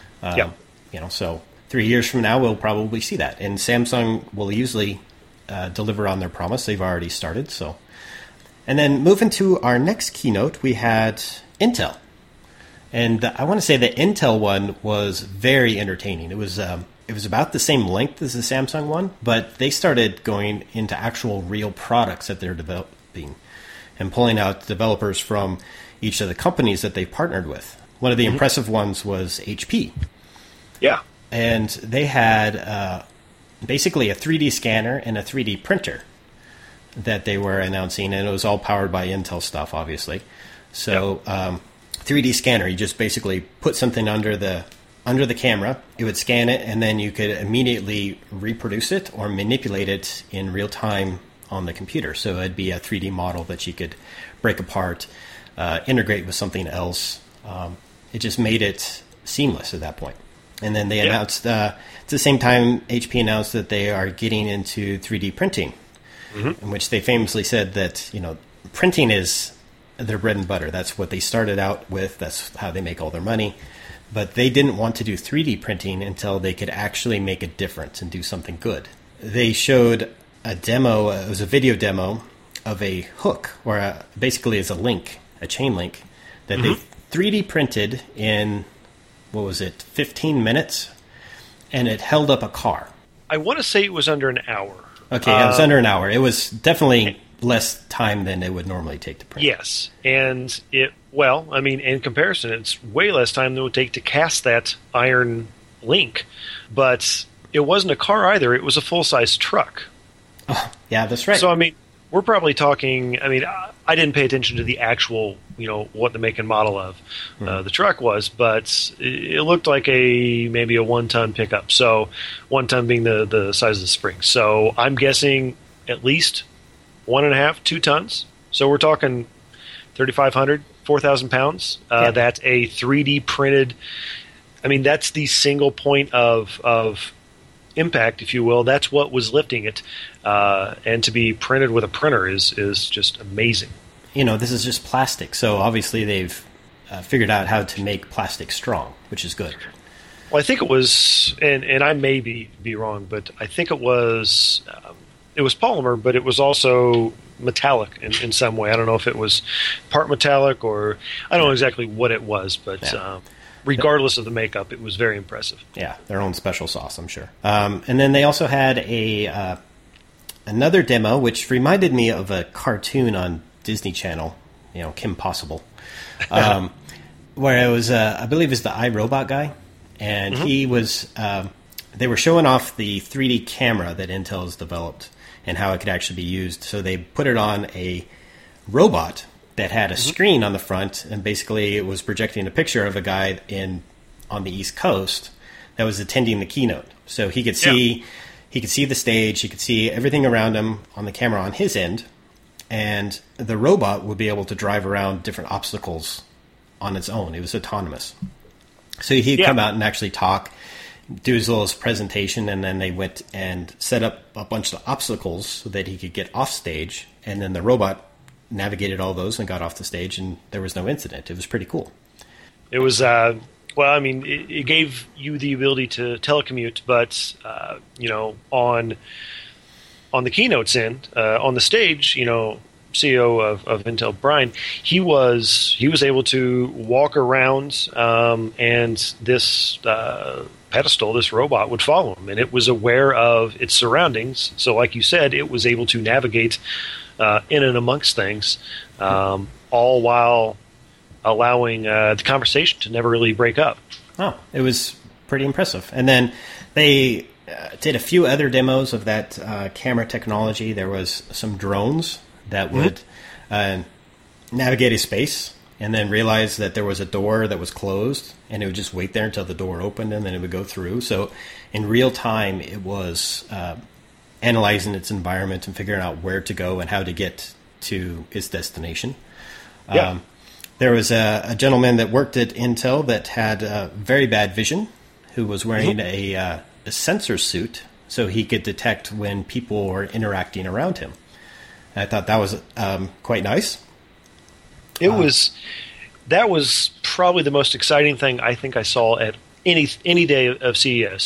So 3 years from now we'll probably see that, and Samsung will usually deliver on their promise. They've already started. So, and then moving to our next keynote, we had Intel, and I want to say the Intel one was very entertaining. It was about the same length as the Samsung one, but they started going into actual real products that they're developing and pulling out developers from each of the companies that they've partnered with. One of the impressive ones was HP. Yeah, and they had basically a 3D scanner and a 3D printer that they were announcing, and it was all powered by Intel stuff, obviously. So 3D scanner, you just basically put something under the camera, it would scan it, and then you could immediately reproduce it or manipulate it in real time on the computer. So it'd be a 3D model that you could break apart, integrate with something else. It just made it seamless at that point. And then they announced, at the same time, HP announced that they are getting into 3D printing, in which they famously said that, printing is their bread and butter. That's what they started out with. That's how they make all their money. But they didn't want to do 3D printing until they could actually make a difference and do something good. They showed a demo, it was a video demo of a hook, or basically is a link, a chain link, that they 3D printed in, 15 minutes, and it held up a car. I want to say it was under an hour. Okay, it was under an hour. It was definitely less time than it would normally take to print. Yes, and in comparison, it's way less time than it would take to cast that iron link. But it wasn't a car either. It was a full-size truck. Oh, yeah, that's right. So, I mean, we're probably talking. I mean, I didn't pay attention to the actual, what the make and model of the truck was, but it looked like maybe a 1-ton pickup. So 1 ton being the size of the spring. So I'm guessing at least 1.5, 2 tons. So we're talking 3,500, 4,000 pounds. That's a 3D printed. I mean, that's the single point of impact, if you will. That's what was lifting it, and to be printed with a printer is just amazing. This is just plastic, so obviously they've figured out how to make plastic strong, which is good. Well, I think it was, and I may be wrong, but I think it was polymer, but it was also metallic in some way. I don't know if it was part metallic or I don't know exactly what it was, but regardless of the makeup, it was very impressive. Yeah, their own special sauce, I'm sure. And then they also had another demo, which reminded me of a cartoon on Disney Channel, Kim Possible, where it was, I believe, it was the iRobot guy, and he was. They were showing off the 3D camera that Intel's developed and how it could actually be used. So they put it on a robot that had a screen on the front, and basically it was projecting a picture of a guy on the East Coast that was attending the keynote. So he could see the stage, he could see everything around him on the camera on his end, and the robot would be able to drive around different obstacles on its own. It was autonomous. So he'd come out and actually talk, do his little presentation, and then they went and set up a bunch of obstacles so that he could get off stage, and then the robot navigated all those and got off the stage, and there was no incident. It was pretty cool. It was, it gave you the ability to telecommute, but, on the keynote's end, on the stage, CEO of Intel, Brian, he was able to walk around, and this pedestal, this robot, would follow him, and it was aware of its surroundings. So, like you said, it was able to navigate in and amongst things, all while allowing the conversation to never really break up. Oh, it was pretty impressive. And then they did a few other demos of that camera technology. There was some drones that would navigate a space and then realize that there was a door that was closed, and it would just wait there until the door opened, and then it would go through. So in real time, it was analyzing its environment and figuring out where to go and how to get to its destination. Yeah. There was a gentleman that worked at Intel that had very bad vision, who was wearing a sensor suit so he could detect when people were interacting around him. I thought that was quite nice. That was probably the most exciting thing I think I saw at any day of CES.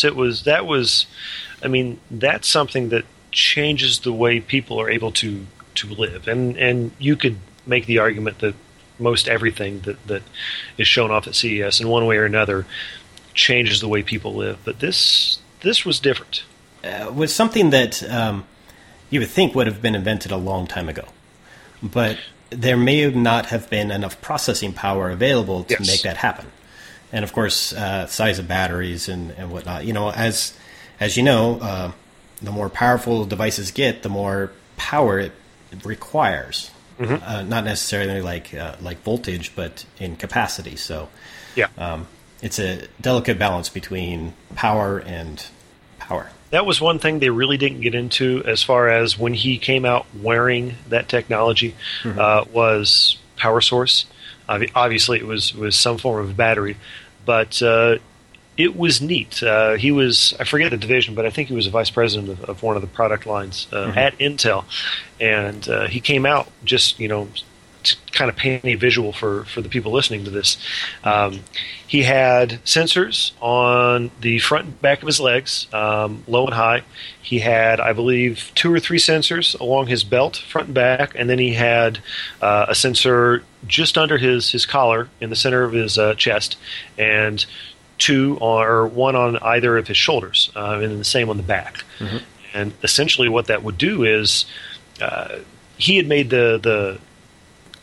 That's something that changes the way people are able to live, and you could make the argument that most everything that is shown off at CES in one way or another changes the way people live. But this was different. Was something that you would think would have been invented a long time ago, but there may not have been enough processing power available to make that happen. And of course, size of batteries and whatnot. As you know, the more powerful devices get, the more power it requires. Not necessarily like voltage, but in capacity. So, it's a delicate balance between power and power. That was one thing they really didn't get into as far as when he came out wearing that technology was power source. Obviously, it was some form of battery, but it was neat. He was, I forget the division, but I think he was a vice president of one of the product lines at Intel. And he came out just, to kind of paint a visual for the people listening to this. He had sensors on the front and back of his legs, low and high. He had, I believe, 2 or 3 sensors along his belt, front and back, and then he had a sensor just under his collar in the center of his chest, and 1 on either of his shoulders, and then the same on the back. And essentially what that would do is he had made the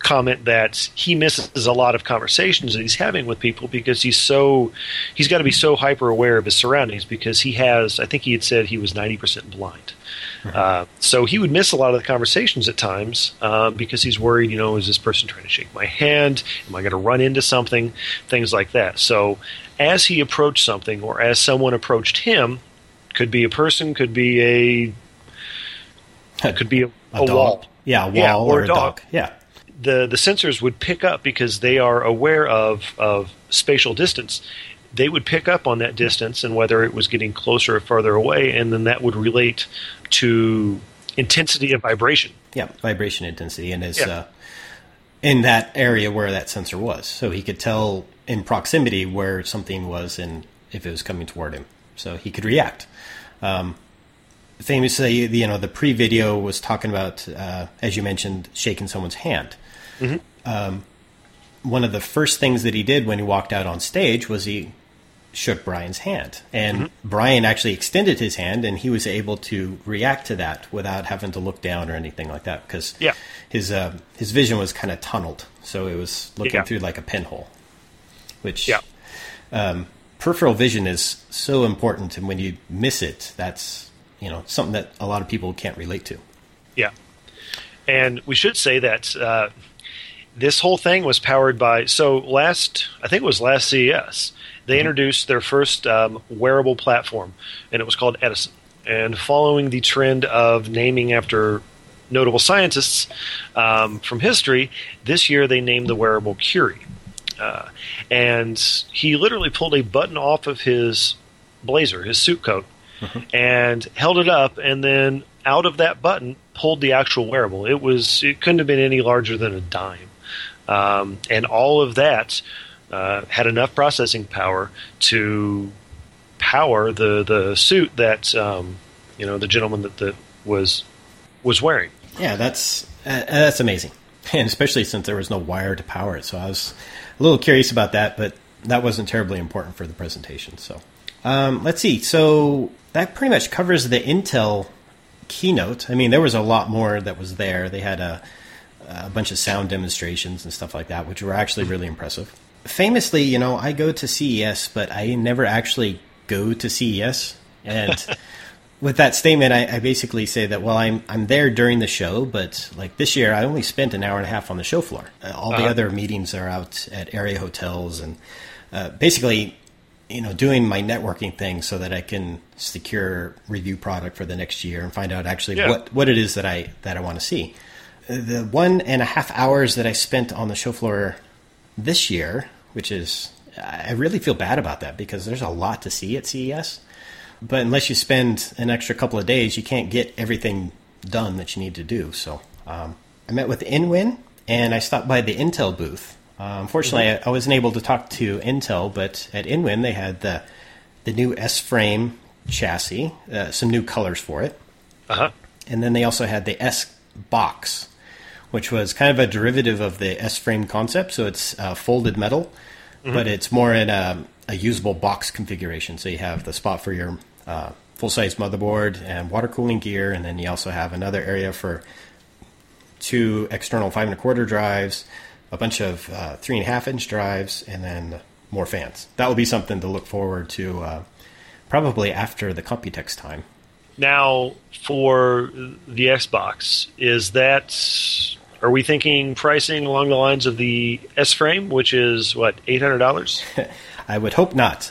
comment that he misses a lot of conversations that he's having with people because he's got to be so hyper aware of his surroundings because I think he had said he was 90% blind. So he would miss a lot of the conversations at times because he's worried, is this person trying to shake my hand? Am I going to run into something? Things like that. So as he approached something or as someone approached him, could be a person, could be a wall. Yeah, a wall or a dog. Yeah. The sensors would pick up because they are aware of spatial distance. They would pick up on that distance and whether it was getting closer or farther away, and then that would relate to intensity of vibration. Yeah, vibration intensity, and in that area where that sensor was. So he could tell in proximity where something was and if it was coming toward him. So he could react. Famously, the pre-video was talking about, as you mentioned, shaking someone's hand. Mm-hmm. One of the first things that he did when he walked out on stage was he shook Brian's hand. And mm-hmm. Brian actually extended his hand, and he was able to react to that without having to look down or anything like that because his vision was kind of tunneled. So it was looking through like a pinhole, which peripheral vision is so important. And when you miss it, that's something that a lot of people can't relate to. Yeah. And we should say that this whole thing was powered by, I think it was last CES, they introduced their first wearable platform, and it was called Edison. And following the trend of naming after notable scientists from history, this year they named the wearable Curie. And he literally pulled a button off of his blazer, his suit coat, and held it up, and then out of that button pulled the actual wearable. It couldn't have been any larger than a dime. And all of that had enough processing power to power the suit that the gentleman that was wearing. Yeah, that's amazing, and especially since there was no wire to power it. So I was a little curious about that, but that wasn't terribly important for the presentation. So let's see. So that pretty much covers the Intel keynote. I mean, there was a lot more that was there. They had a bunch of sound demonstrations and stuff like that, which were actually really impressive. Famously, I go to CES, but I never actually go to CES. And with that statement, I basically say that, well, I'm there during the show, but like this year, I only spent an hour and a half on the show floor. All the other meetings are out at area hotels and basically, doing my networking thing so that I can secure review product for the next year and find out actually what it is that I want to see. The 1.5 hours that I spent on the show floor this year, which is, I really feel bad about that because there's a lot to see at CES. But unless you spend an extra couple of days, you can't get everything done that you need to do. So I met with InWin, and I stopped by the Intel booth. Unfortunately, I wasn't able to talk to Intel, but at InWin, they had the new S-frame chassis, some new colors for it. And then they also had the S-box, which was kind of a derivative of the S-frame concept. So it's folded metal, but it's more in a usable box configuration. So you have the spot for your full-size motherboard and water cooling gear, and then you also have another area for 2 external 5 1/4 drives, a bunch of 3.5-inch drives, and then more fans. That will be something to look forward to probably after the Computex time. Now, for the Xbox, are we thinking pricing along the lines of the S-frame, which is, $800? I would hope not.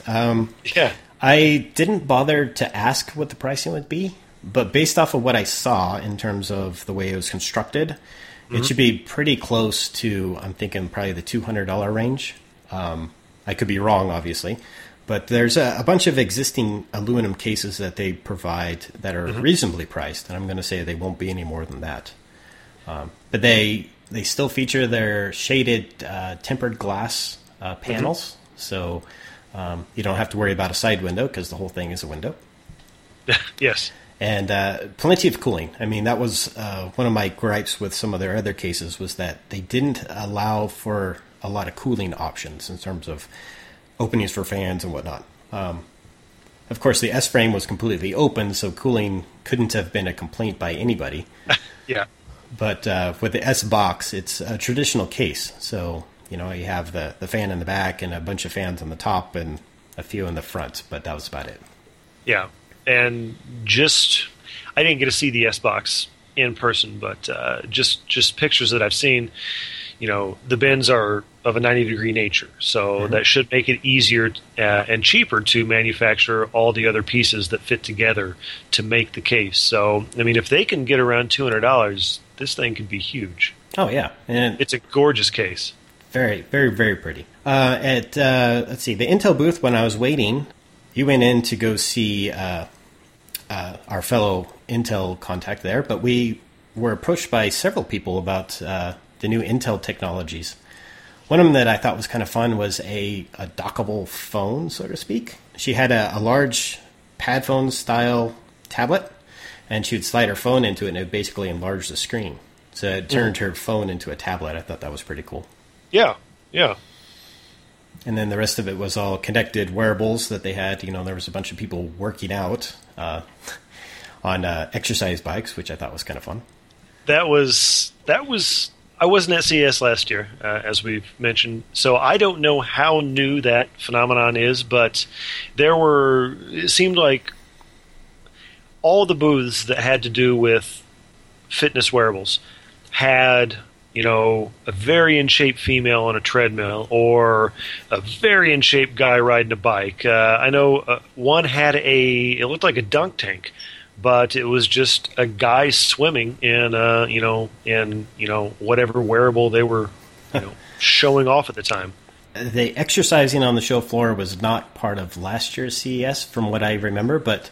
I didn't bother to ask what the pricing would be, but based off of what I saw in terms of the way it was constructed, it should be pretty close to, I'm thinking, probably the $200 range. I could be wrong, obviously. But there's a bunch of existing aluminum cases that they provide that are reasonably priced, and I'm going to say they won't be any more than that. But they still feature their shaded tempered glass panels, so you don't have to worry about a side window because the whole thing is a window. Yes. And plenty of cooling. I mean, that was one of my gripes with some of their other cases was that they didn't allow for a lot of cooling options in terms of openings for fans and whatnot. Of course, the S-frame was completely open, so cooling couldn't have been a complaint by anybody. Yeah. But with the S box, it's a traditional case. So, you have the fan in the back and a bunch of fans on the top and a few in the front, but that was about it. Yeah. And I didn't get to see the S box in person, but just pictures that I've seen, the bends are of a 90-degree nature, so that should make it easier and cheaper to manufacture all the other pieces that fit together to make the case. So, I mean, if they can get around $200, this thing could be huge. Oh, yeah. And it's a gorgeous case. Very, very, very pretty. Let's see, the Intel booth, when I was waiting, you went in to go see our fellow Intel contact there, but we were approached by several people about the new Intel technologies. One of them that I thought was kind of fun was a dockable phone, so to speak. She had a large pad phone style tablet, and she would slide her phone into it, and it would basically enlarge the screen. So it turned her phone into a tablet. I thought that was pretty cool. Yeah, yeah. And then the rest of it was all connected wearables that they had. There was a bunch of people working out on exercise bikes, which I thought was kind of fun. That was. I wasn't at CES last year, as we've mentioned, so I don't know how new that phenomenon is, but it seemed like all the booths that had to do with fitness wearables had, a very in-shape female on a treadmill or a very in-shape guy riding a bike. I know one had it looked like a dunk tank, but it was just a guy swimming in whatever wearable they were, showing off at the time. The exercising on the show floor was not part of last year's CES, from what I remember. But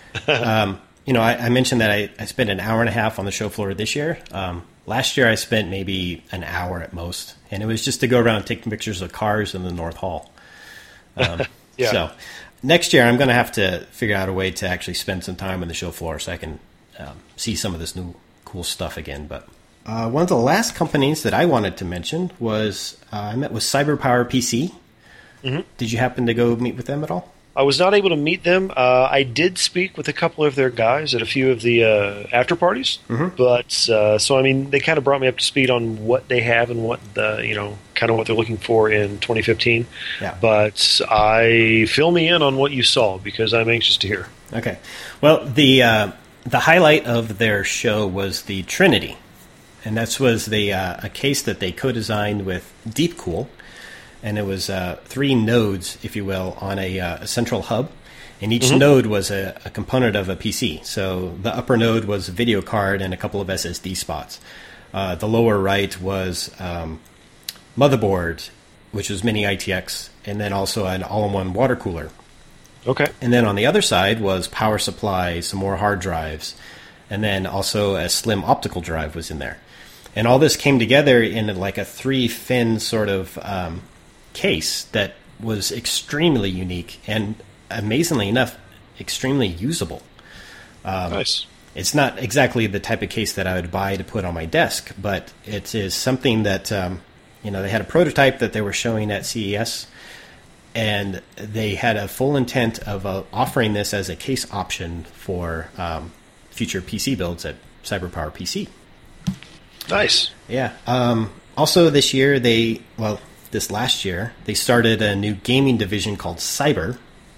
I mentioned that I spent an hour and a half on the show floor this year. Last year I spent maybe an hour at most, and it was just to go around taking pictures of cars in the North Hall. Yeah. So. Next year, I'm going to have to figure out a way to actually spend some time on the show floor so I can see some of this new cool stuff again. But one of the last companies that I wanted to mention was I met with CyberPower PC. Mm-hmm. Did you happen to go meet with them at all? I was not able to meet them. I did speak with a couple of their guys at a few of the after parties, but so I mean, they kind of brought me up to speed on what they have and what kind of what they're looking for in 2015. Yeah. But fill me in on what you saw because I'm anxious to hear. Okay. Well, the highlight of their show was the Trinity, and that was a case that they co-designed with Deepcool. And it was 3 nodes, if you will, on a central hub. And each node was a component of a PC. So the upper node was a video card and a couple of SSD spots. The lower right was motherboard, which was mini ITX, and then also an all-in-one water cooler. Okay. And then on the other side was power supply, some more hard drives, and then also a slim optical drive was in there. And all this came together in like a 3-fin sort of case that was extremely unique and, amazingly enough, extremely usable. Nice. It's not exactly the type of case that I would buy to put on my desk, but it is something that they had a prototype that they were showing at CES, and they had a full intent of offering this as a case option for future PC builds at CyberPower PC. Nice. Yeah. Also, this last year, they started a new gaming division called Cyber,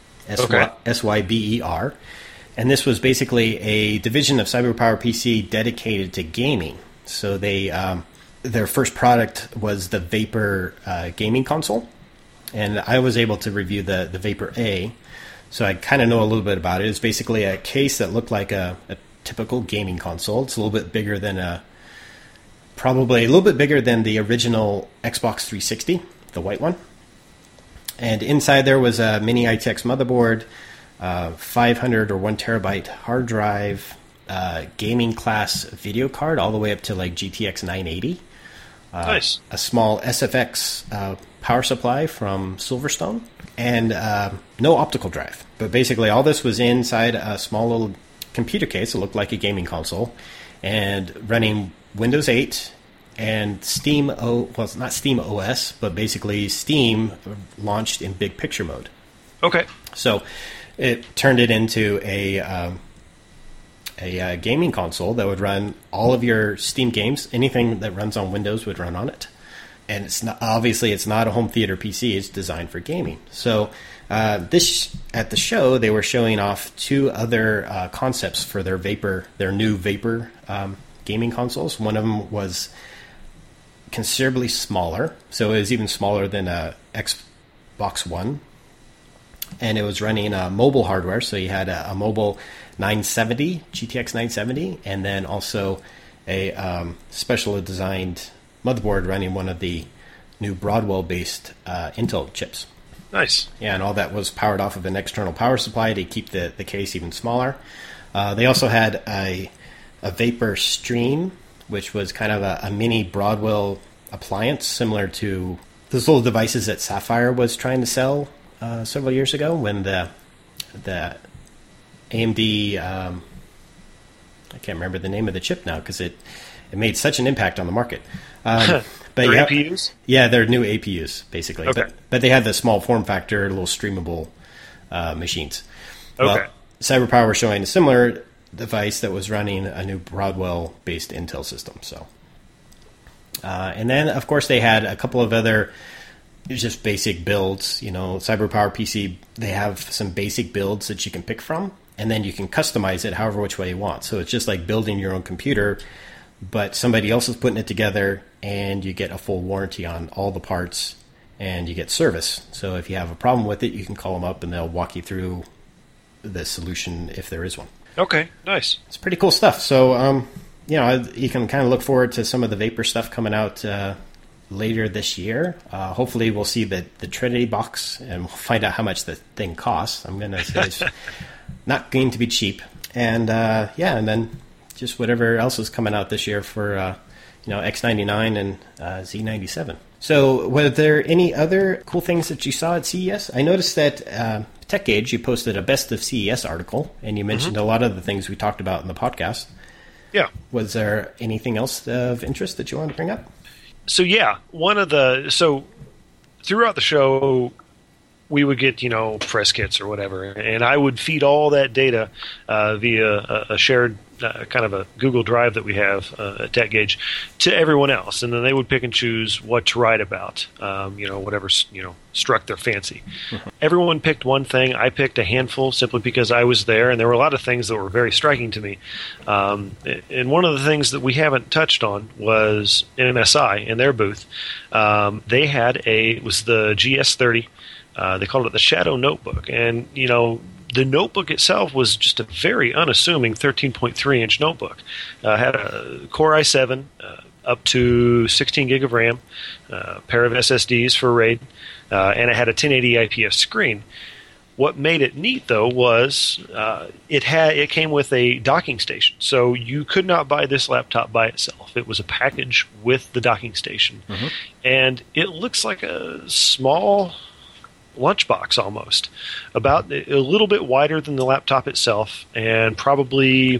SYBER, and this was basically a division of CyberPower PC dedicated to gaming. So their first product was the Vapor gaming console, and I was able to review the Vapor A, so I kind of know a little bit about it. It's basically a case that looked like a typical gaming console. It's a little bit bigger than probably a little bit bigger than the original Xbox 360, the white one. And inside there was a mini ITX motherboard, 500 or 1 terabyte hard drive, gaming class video card all the way up to like GTX 980. Nice. A small SFX power supply from Silverstone, and no optical drive. But basically all this was inside a small little computer case. It looked like a gaming console, and running Windows 8 and Steam not Steam OS, but basically Steam launched in big picture mode. Okay. So it turned it into a a gaming console that would run all of your Steam games. Anything that runs on Windows would run on it. And it's not, obviously it's not a home theater PC. It's designed for gaming. So at the show, they were showing off two other concepts for their new Vapor gaming consoles. One of them was considerably smaller, so it was even smaller than Xbox One, and it was running mobile hardware. So you had a mobile 970, GTX 970, and then also a specially designed motherboard running one of the new Broadwell-based Intel chips. Nice. Yeah, and all that was powered off of an external power supply to keep the case even smaller. They also had a Vapor Stream, which was kind of a mini Broadwell appliance, similar to those little devices that Sapphire was trying to sell several years ago when the AMD, I can't remember the name of the chip now because it made such an impact on the market. But their APUs? Yeah, they're new APUs, basically. Okay. But they had the small form factor, little streamable machines. Okay. Well, CyberPower was showing a similar device that was running a new Broadwell-based Intel system. So, and then, of course, they had a couple of other just basic builds. You know, CyberPower PC, they have some basic builds that you can pick from, and then you can customize it however which way you want. So it's just like building your own computer, but somebody else is putting it together, and you get a full warranty on all the parts, and you get service. So if you have a problem with it, you can call them up, and they'll walk you through the solution if there is one. Okay, nice. It's pretty cool stuff. So, you can kind of look forward to some of the Vapor stuff coming out later this year. Hopefully we'll see the Trinity box, and we'll find out how much the thing costs. I'm going to say it's not going to be cheap. And, and then just whatever else is coming out this year for, X99 and Z97. So were there any other cool things that you saw at CES? I noticed that TechGauge, you posted a Best of CES article, and you mentioned a lot of the things we talked about in the podcast. Yeah. Was there anything else of interest that you wanted to bring up? So, throughout the show, we would get, press kits or whatever, and I would feed all that data via a shared kind of a Google Drive that we have at TechGauge to everyone else, and then they would pick and choose what to write about, whatever, struck their fancy. Mm-hmm. Everyone picked one thing. I picked a handful simply because I was there, and there were a lot of things that were very striking to me. And one of the things that we haven't touched on was MSI in their booth. They had it was the GS30. They called it the Shadow Notebook, and the notebook itself was just a very unassuming 13.3-inch notebook. Had a Core i7, up to 16 gig of RAM, a pair of SSDs for RAID, and it had a 1080 IPS screen. What made it neat, though, was it came with a docking station, so you could not buy this laptop by itself. It was a package with the docking station, and it looks like a small lunchbox almost, about a little bit wider than the laptop itself, and probably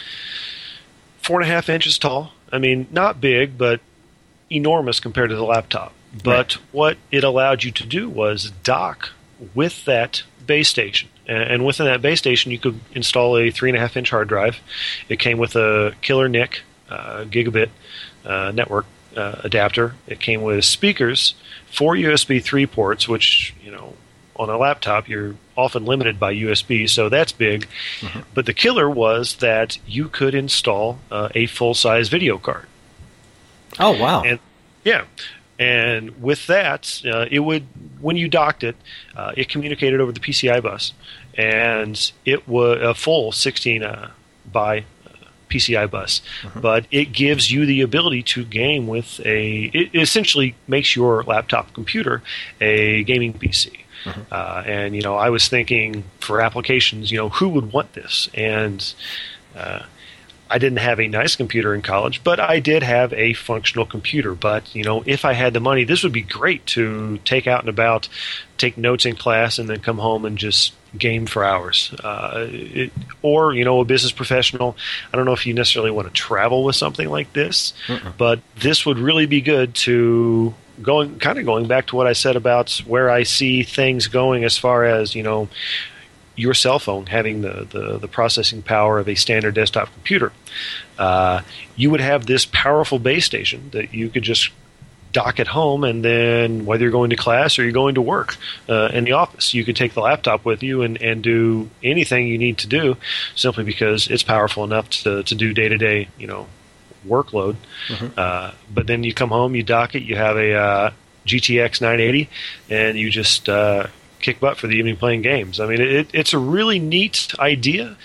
4.5 inches tall. I mean, not big, but enormous compared to the laptop. But what it allowed you to do was dock with that base station. And within that base station, you could install a 3.5-inch hard drive. It came with a killer NIC, gigabit network adapter. It came with speakers, 4 USB 3 ports, which, on a laptop, you're often limited by USB, so that's big. But the killer was that you could install a full-size video card. Oh, wow. And with that, it would, when you docked it, it communicated over the PCI bus, and it was a full 16 by PCI bus. But it gives you the ability to game with it essentially makes your laptop computer a gaming PC. And, I was thinking for applications, who would want this? And I didn't have a nice computer in college, but I did have a functional computer. But, if I had the money, this would be great to take out and about, take notes in class, and then come home and just game for hours. Or, a business professional. I don't know if you necessarily want to travel with something like this, but this would really be good to going back to what I said about where I see things going as far as, your cell phone having the processing power of a standard desktop computer, you would have this powerful base station that you could just dock at home, and then whether you're going to class or you're going to work in the office, you could take the laptop with you and do anything you need to do, simply because it's powerful enough to do day-to-day, workload. But then you come home, you dock it, you have a GTX 980, and you just kick butt for the evening playing games. I mean, it's a really neat idea.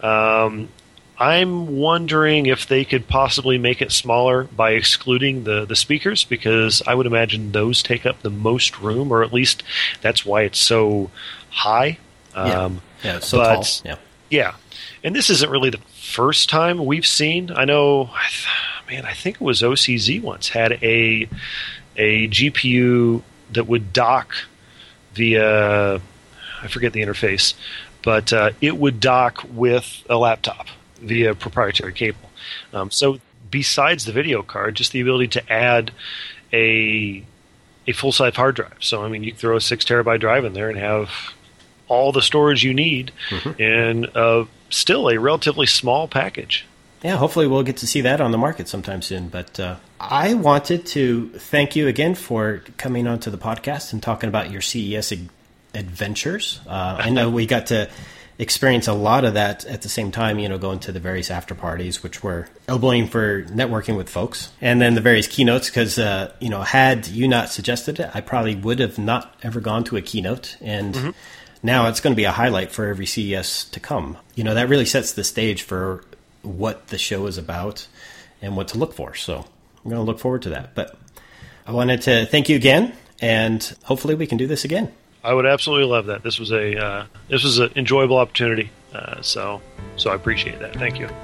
I'm wondering if they could possibly make it smaller by excluding the speakers, because I would imagine those take up the most room, or at least that's why it's so high. It's so tall. Yeah. And this isn't really the first time we've seen. I know, I think it was OCZ once had a GPU that would dock via, I forget the interface, but it would dock with a laptop via proprietary cable. So besides the video card, just the ability to add a full-size hard drive. So, I mean, you can throw a 6 terabyte drive in there and have all the storage you need in still a relatively small package. Yeah, hopefully we'll get to see that on the market sometime soon. But I wanted to thank you again for coming onto the podcast and talking about your CES adventures. I know we got to experience a lot of that at the same time, going to the various after parties, which were elbowing for networking with folks, and then the various keynotes, because, had you not suggested it, I probably would have not ever gone to a keynote. And now it's going to be a highlight for every CES to come. That really sets the stage for what the show is about and what to look for. So I'm going to look forward to that. But I wanted to thank you again, and hopefully we can do this again. I would absolutely love that. This was an enjoyable opportunity, so I appreciate that. Thank you.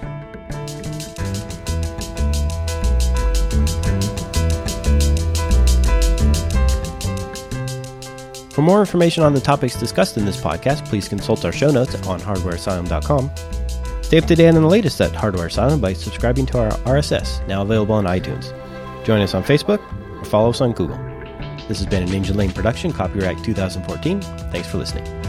For more information on the topics discussed in this podcast, please consult our show notes on hardwareasylum.com. Stay up to date on the latest at Hardware Asylum by subscribing to our RSS, now available on iTunes. Join us on Facebook or follow us on Google. This has been a Ninja Lane production, copyright 2014. Thanks for listening.